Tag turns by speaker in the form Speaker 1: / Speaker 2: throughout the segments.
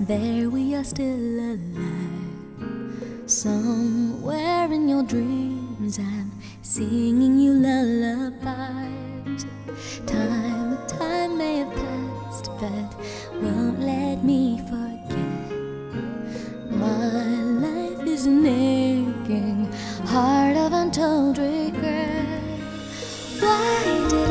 Speaker 1: There we are still alive. Somewhere in your dreams I'm singing you lullabies. Time may have passed, but won't let me forget. My life is an aching heart of untold regret. Why did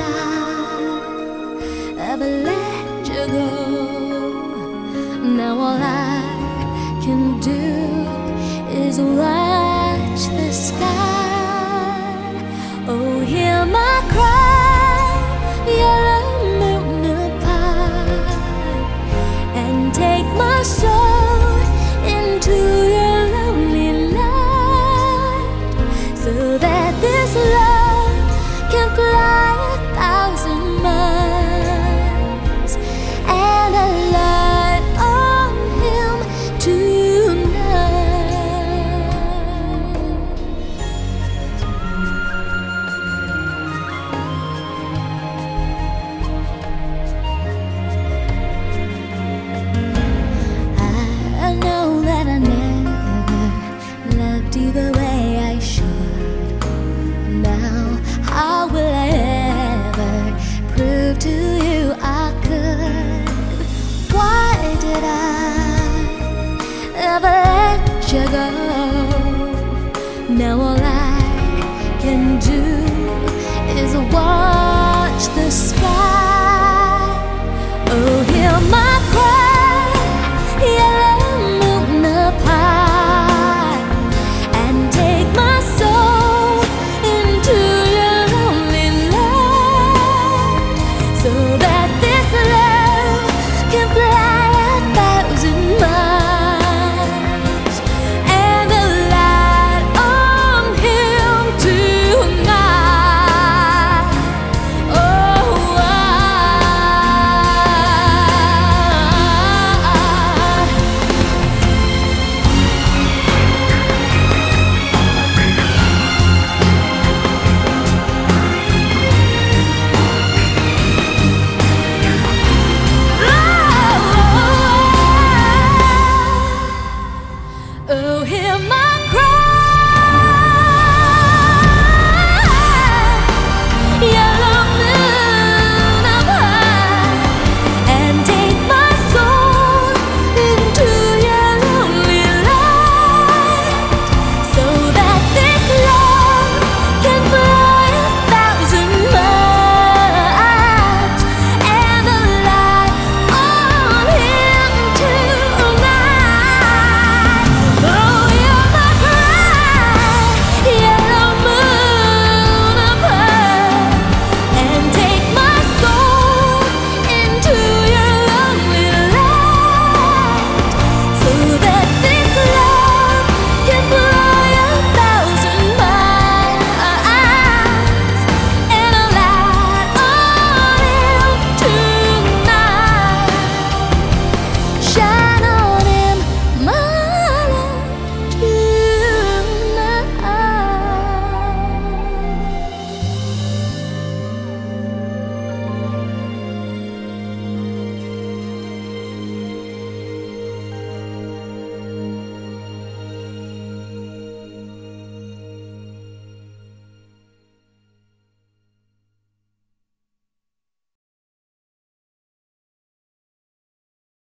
Speaker 1: I ever let you go? Now all I can do is watch the sky. Oh, hear my cry, yellow moon apart, and take my soul into your lonely light, so that this love can fly 1,000 miles and alight on him tonight. I know that I never loved you the way I should. Now, how will I ever prove to you I could? Why did I ever let you go?